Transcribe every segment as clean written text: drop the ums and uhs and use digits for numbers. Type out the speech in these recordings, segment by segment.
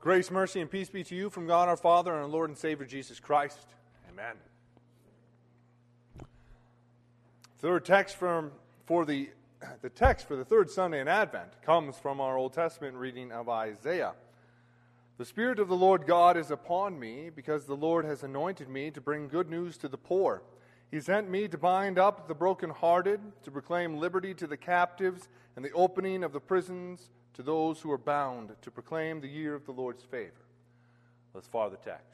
Grace, mercy, and peace be to you from God our Father and our Lord and Savior Jesus Christ. Amen. Third text for the text for the third Sunday in Advent comes from our Old Testament reading of Isaiah. The Spirit of the Lord God is upon me, because the Lord has anointed me to bring good news to the poor. He sent me to bind up the brokenhearted, to proclaim liberty to the captives, and the opening of the prisons to those who are bound, to proclaim the year of the Lord's favor. Let's follow the text.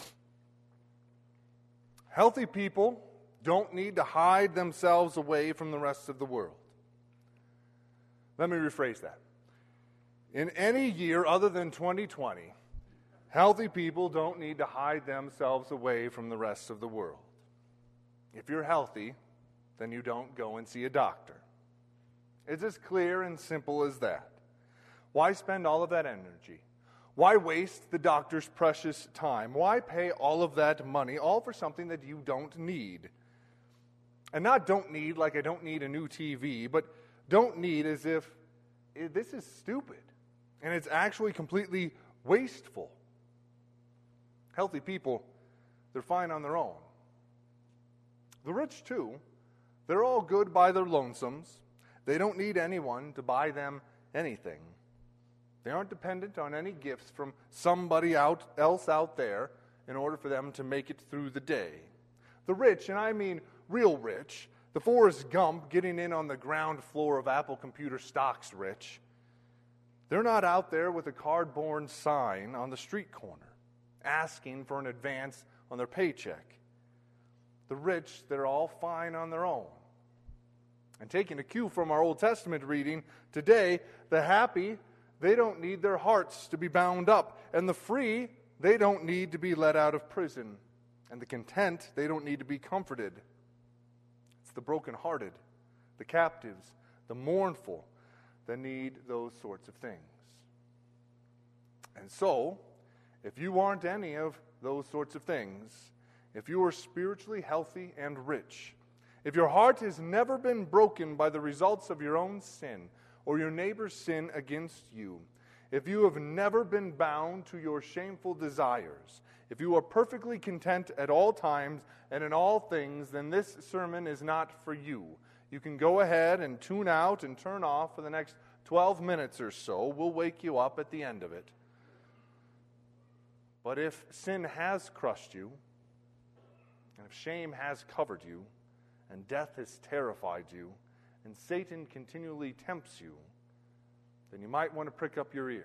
Healthy people don't need to hide themselves away from the rest of the world. Let me rephrase that. In any year other than 2020, healthy people don't need to hide themselves away from the rest of the world. If you're healthy, then you don't go and see a doctor. It's as clear and simple as that. Why spend all of that energy? Why waste the doctor's precious time? Why pay all of that money, all for something that you don't need? And not don't need like I don't need a new TV, but don't need as if this is stupid. And it's actually completely wasteful. Healthy people, they're fine on their own. The rich, too, they're all good by their lonesomes. They don't need anyone to buy them anything. They aren't dependent on any gifts from somebody else out there in order for them to make it through the day. The rich, and I mean real rich, the Forrest Gump getting in on the ground floor of Apple computer stocks rich, they're not out there with a cardboard sign on the street corner asking for an advance on their paycheck. The rich, they're all fine on their own. And taking a cue from our Old Testament reading today, the happy, they don't need their hearts to be bound up. And the free, they don't need to be let out of prison. And the content, they don't need to be comforted. It's the brokenhearted, the captives, the mournful that need those sorts of things. And so, if you aren't any of those sorts of things, if you are spiritually healthy and rich, if your heart has never been broken by the results of your own sin or your neighbor's sin against you, if you have never been bound to your shameful desires, if you are perfectly content at all times and in all things, then this sermon is not for you. You can go ahead and tune out and turn off for the next 12 minutes or so. We'll wake you up at the end of it. But if sin has crushed you, and if shame has covered you, and death has terrified you, and Satan continually tempts you, then you might want to prick up your ears.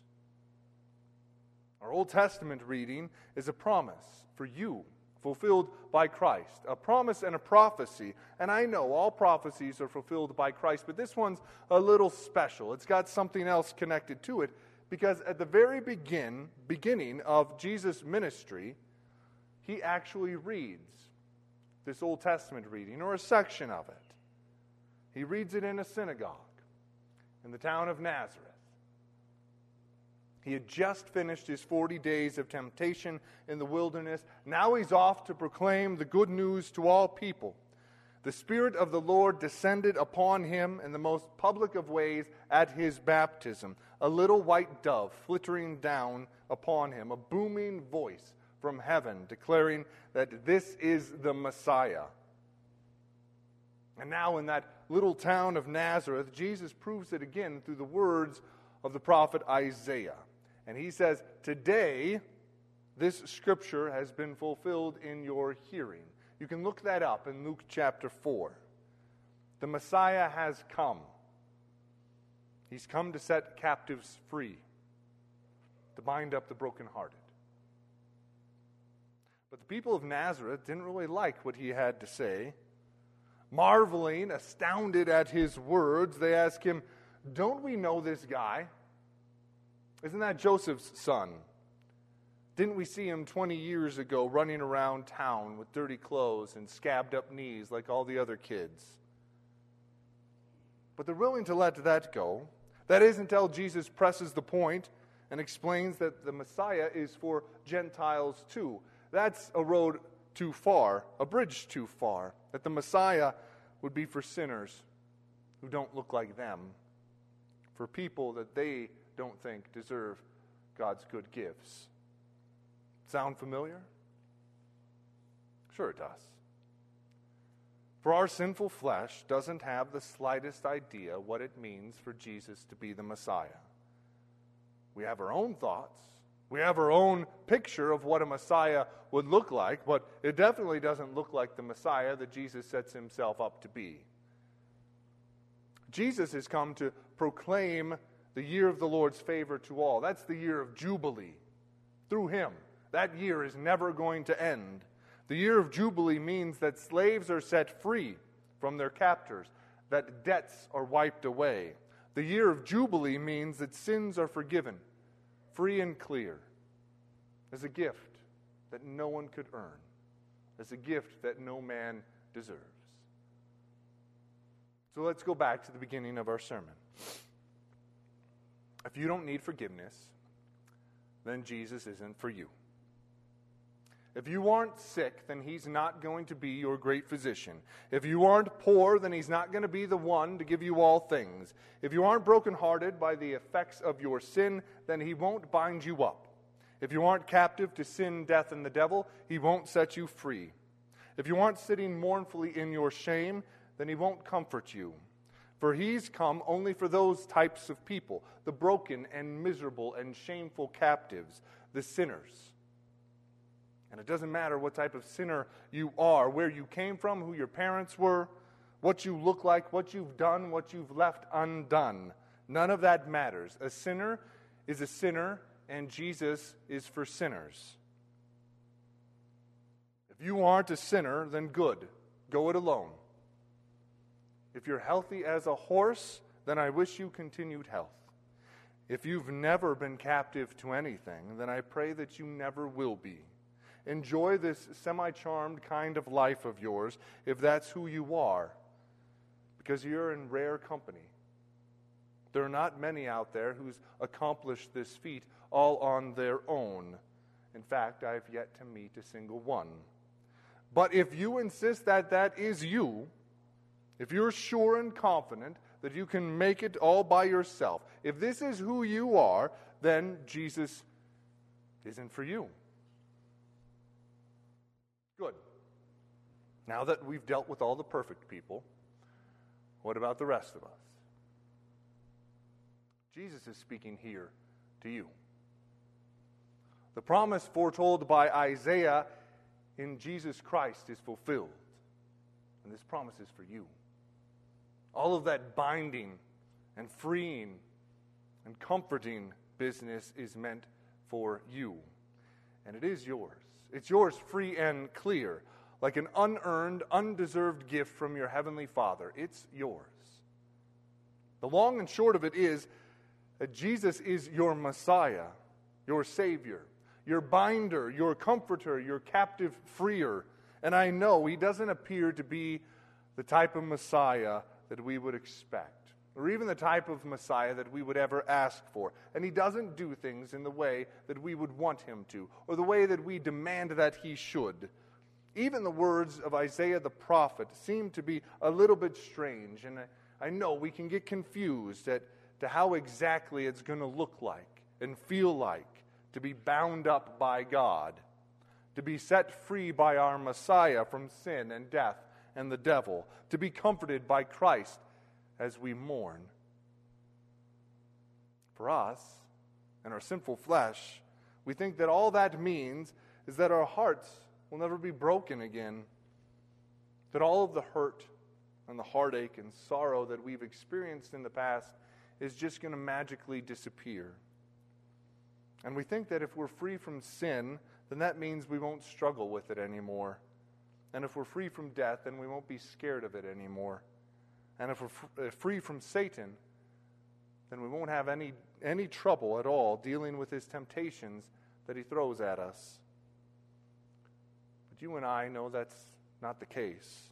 Our Old Testament reading is a promise for you, fulfilled by Christ. A promise and a prophecy. And I know all prophecies are fulfilled by Christ, but this one's a little special. It's got something else connected to it, because at the very beginning of Jesus' ministry, he actually reads this Old Testament reading, or a section of it. He reads it in a synagogue in the town of Nazareth. He had just finished his 40 days of temptation in the wilderness. Now he's off to proclaim the good news to all people. The Spirit of the Lord descended upon him in the most public of ways at his baptism. A little white dove flittering down upon him, a booming voice from heaven declaring that this is the Messiah. And now in that little town of Nazareth, Jesus proves it again through the words of the prophet Isaiah. And he says, today, this scripture has been fulfilled in your hearing. You can look that up in Luke chapter 4. The Messiah has come. He's come to set captives free, to bind up the brokenhearted. But the people of Nazareth didn't really like what he had to say. Marveling, astounded at his words, they ask him, don't we know this guy? Isn't that Joseph's son? Didn't we see him 20 years ago running around town with dirty clothes and scabbed up knees like all the other kids? But they're willing to let that go. That is until Jesus presses the point and explains that the Messiah is for Gentiles too. That's a road too far, a bridge too far, that the Messiah would be for sinners who don't look like them, for people that they don't think deserve God's good gifts. Sound familiar? Sure it does. For our sinful flesh doesn't have the slightest idea what it means for Jesus to be the Messiah. We have our own thoughts. We have our own picture of what a Messiah would look like, but it definitely doesn't look like the Messiah that Jesus sets himself up to be. Jesus has come to proclaim the year of the Lord's favor to all. That's the year of Jubilee. Through him, that year is never going to end. The year of Jubilee means that slaves are set free from their captors, that debts are wiped away. The year of Jubilee means that sins are forgiven, free and clear, as a gift that no one could earn, as a gift that no man deserves. So let's go back to the beginning of our sermon. If you don't need forgiveness, then Jesus isn't for you. If you aren't sick, then he's not going to be your great physician. If you aren't poor, then he's not going to be the one to give you all things. If you aren't brokenhearted by the effects of your sin, then he won't bind you up. If you aren't captive to sin, death, and the devil, he won't set you free. If you aren't sitting mournfully in your shame, then he won't comfort you. For he's come only for those types of people, the broken and miserable and shameful captives, the sinners. And it doesn't matter what type of sinner you are, where you came from, who your parents were, what you look like, what you've done, what you've left undone. None of that matters. A sinner is a sinner, and Jesus is for sinners. If you aren't a sinner, then good. Go it alone. If you're healthy as a horse, then I wish you continued health. If you've never been captive to anything, then I pray that you never will be. Enjoy this semi-charmed kind of life of yours, if that's who you are, because you're in rare company. There are not many out there who's accomplished this feat all on their own. In fact, I've yet to meet a single one. But if you insist that that is you, if you're sure and confident that you can make it all by yourself, if this is who you are, then Jesus isn't for you. Good. Now that we've dealt with all the perfect people, what about the rest of us? Jesus is speaking here to you. The promise foretold by Isaiah in Jesus Christ is fulfilled. And this promise is for you. All of that binding and freeing and comforting business is meant for you. And it is yours. It's yours free and clear, like an unearned, undeserved gift from your heavenly Father. It's yours. The long and short of it is that Jesus is your Messiah, your Savior, your binder, your comforter, your captive freer. And I know he doesn't appear to be the type of Messiah that we would expect, or even the type of Messiah that we would ever ask for. And he doesn't do things in the way that we would want him to, or the way that we demand that he should. Even the words of Isaiah the prophet seem to be a little bit strange, and I know we can get confused as to how exactly it's going to look like and feel like to be bound up by God, to be set free by our Messiah from sin and death and the devil, to be comforted by Christ as we mourn. For us and our sinful flesh, we think that all that means is that our hearts will never be broken again, that all of the hurt and the heartache and sorrow that we've experienced in the past is just going to magically disappear. And we think that if we're free from sin, then that means we won't struggle with it anymore. And if we're free from death, then we won't be scared of it anymore. And if we're free from Satan, then we won't have any trouble at all dealing with his temptations that he throws at us. But you and I know that's not the case.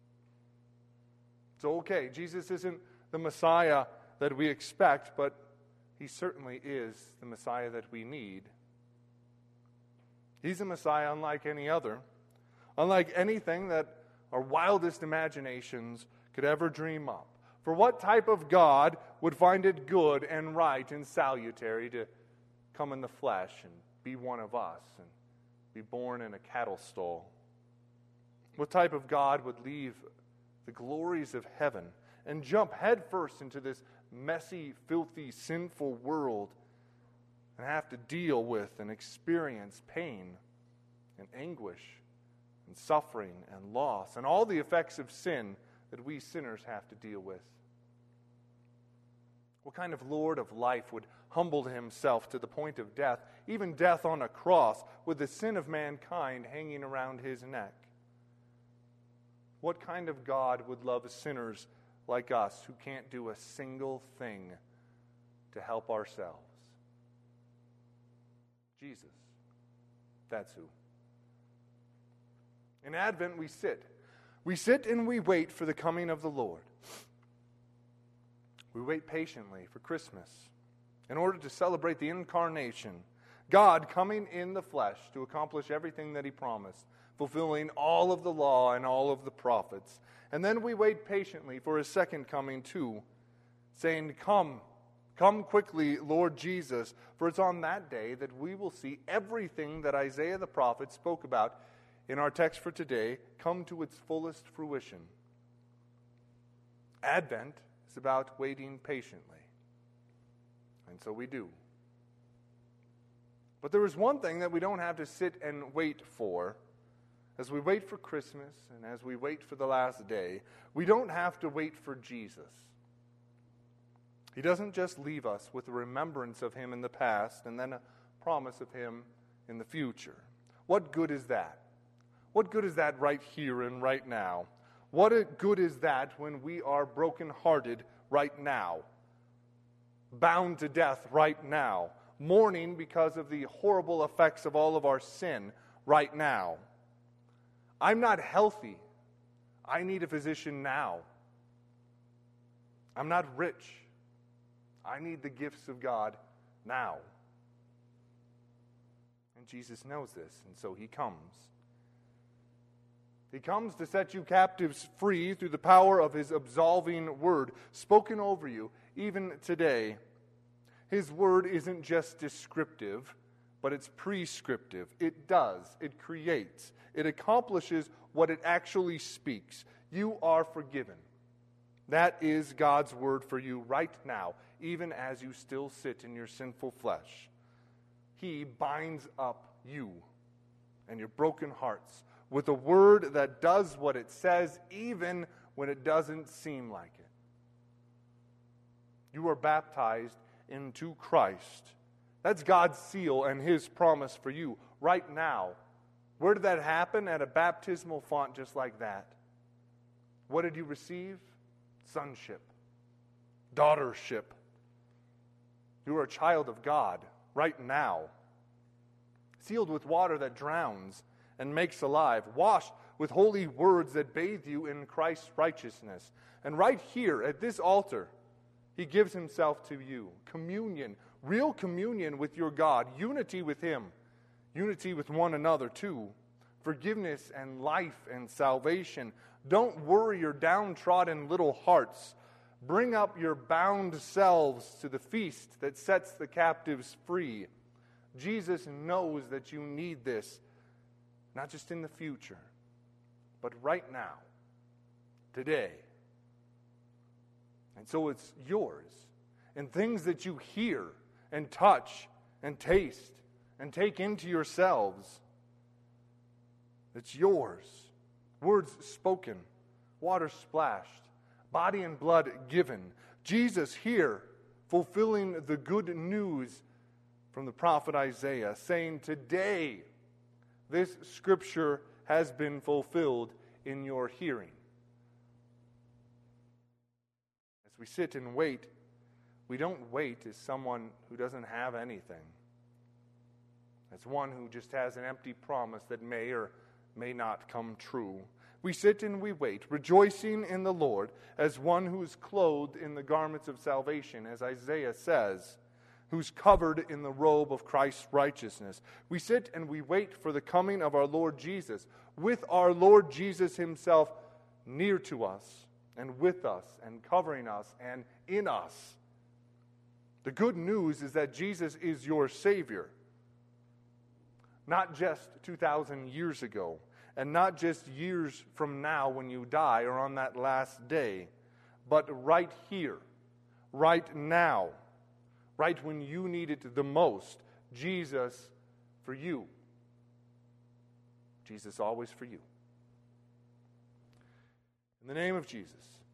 So, okay, Jesus isn't the Messiah that we expect, but he certainly is the Messiah that we need. He's a Messiah unlike any other, unlike anything that our wildest imaginations could ever dream up. For what type of God would find it good and right and salutary to come in the flesh and be one of us and be born in a cattle stall? What type of God would leave the glories of heaven and jump headfirst into this messy, filthy, sinful world and have to deal with and experience pain and anguish and suffering and loss and all the effects of sin that we sinners have to deal with? What kind of Lord of life would humble himself to the point of death, even death on a cross, with the sin of mankind hanging around his neck? What kind of God would love sinners like us who can't do a single thing to help ourselves? Jesus. That's who. In Advent, we sit. We sit and we wait for the coming of the Lord. We wait patiently for Christmas in order to celebrate the incarnation, God coming in the flesh to accomplish everything that he promised, fulfilling all of the law and all of the prophets. And then we wait patiently for his second coming too, saying, "Come, come quickly, Lord Jesus," for it's on that day that we will see everything that Isaiah the prophet spoke about in our text for today come to its fullest fruition. Advent is about waiting patiently. And so we do. But there is one thing that we don't have to sit and wait for. As we wait for Christmas and as we wait for the last day, we don't have to wait for Jesus. He doesn't just leave us with a remembrance of him in the past and then a promise of him in the future. What good is that? What good is that right here and right now? What good is that when we are brokenhearted right now, bound to death right now, mourning because of the horrible effects of all of our sin right now? I'm not healthy. I need a physician now. I'm not rich. I need the gifts of God now. And Jesus knows this, and so he comes. He comes to set you captives free through the power of his absolving word spoken over you even today. His word isn't just descriptive, but it's prescriptive. It does. It creates. It accomplishes what it actually speaks. You are forgiven. That is God's word for you right now, even as you still sit in your sinful flesh. He binds up you and your broken hearts with a word that does what it says, even when it doesn't seem like it. You are baptized into Christ. That's God's seal and his promise for you right now. Where did that happen? At a baptismal font just like that. What did you receive? Sonship. Daughtership. You are a child of God right now. Sealed with water that drowns and makes alive. Washed with holy words that bathe you in Christ's righteousness. And right here at this altar, he gives himself to you. Communion, real communion with your God. Unity with him. Unity with one another too. Forgiveness and life and salvation. Don't worry your downtrodden little hearts. Bring up your bound selves to the feast that sets the captives free. Jesus knows that you need this, not just in the future, but right now, today. And so it's yours. And things that you hear and touch and taste and take into yourselves, it's yours. Words spoken, water splashed, body and blood given. Jesus here fulfilling the good news from the prophet Isaiah, saying, "Today this scripture has been fulfilled in your hearing." As we sit and wait, we don't wait as someone who doesn't have anything. As one who just has an empty promise that may or may not come true. We sit and we wait, rejoicing in the Lord as one who is clothed in the garments of salvation, as Isaiah says, who's covered in the robe of Christ's righteousness. We sit and we wait for the coming of our Lord Jesus, with our Lord Jesus himself near to us and with us and covering us and in us. The good news is that Jesus is your Savior. Not just 2,000 years ago, and not just years from now when you die or on that last day, but right here, right now, right when you need it the most, Jesus for you. Jesus always for you. In the name of Jesus.